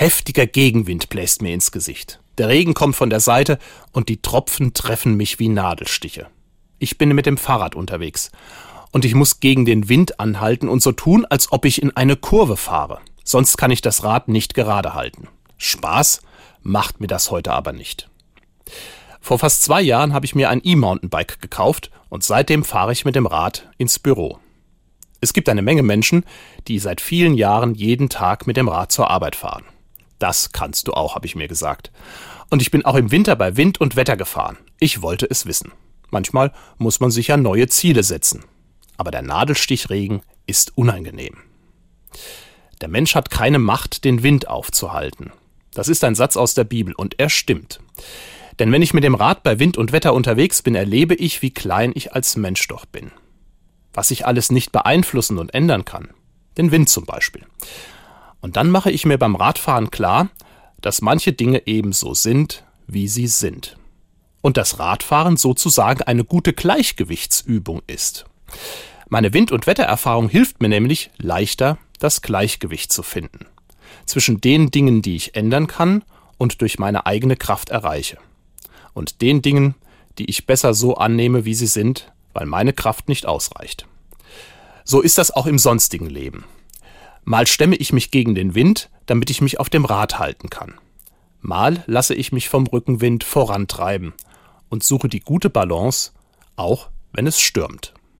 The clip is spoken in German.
Heftiger Gegenwind bläst mir ins Gesicht. Der Regen kommt von der Seite und die Tropfen treffen mich wie Nadelstiche. Ich bin mit dem Fahrrad unterwegs und ich muss gegen den Wind anhalten und so tun, als ob ich in eine Kurve fahre. Sonst kann ich das Rad nicht gerade halten. Spaß macht mir das heute aber nicht. Vor fast 2 Jahren habe ich mir ein E-Mountainbike gekauft und seitdem fahre ich mit dem Rad ins Büro. Es gibt eine Menge Menschen, die seit vielen Jahren jeden Tag mit dem Rad zur Arbeit fahren. Das kannst du auch, habe ich mir gesagt. Und ich bin auch im Winter bei Wind und Wetter gefahren. Ich wollte es wissen. Manchmal muss man sich ja neue Ziele setzen. Aber der Nadelstichregen ist unangenehm. Der Mensch hat keine Macht, den Wind aufzuhalten. Das ist ein Satz aus der Bibel und er stimmt. Denn wenn ich mit dem Rad bei Wind und Wetter unterwegs bin, erlebe ich, wie klein ich als Mensch doch bin. Was ich alles nicht beeinflussen und ändern kann. Den Wind zum Beispiel. Und dann mache ich mir beim Radfahren klar, dass manche Dinge ebenso sind, wie sie sind. Und dass Radfahren sozusagen eine gute Gleichgewichtsübung ist. Meine Wind- und Wettererfahrung hilft mir nämlich, leichter das Gleichgewicht zu finden. Zwischen den Dingen, die ich ändern kann und durch meine eigene Kraft erreiche. Und den Dingen, die ich besser so annehme, wie sie sind, weil meine Kraft nicht ausreicht. So ist das auch im sonstigen Leben. Mal stemme ich mich gegen den Wind, damit ich mich auf dem Rad halten kann. Mal lasse ich mich vom Rückenwind vorantreiben und suche die gute Balance, auch wenn es stürmt.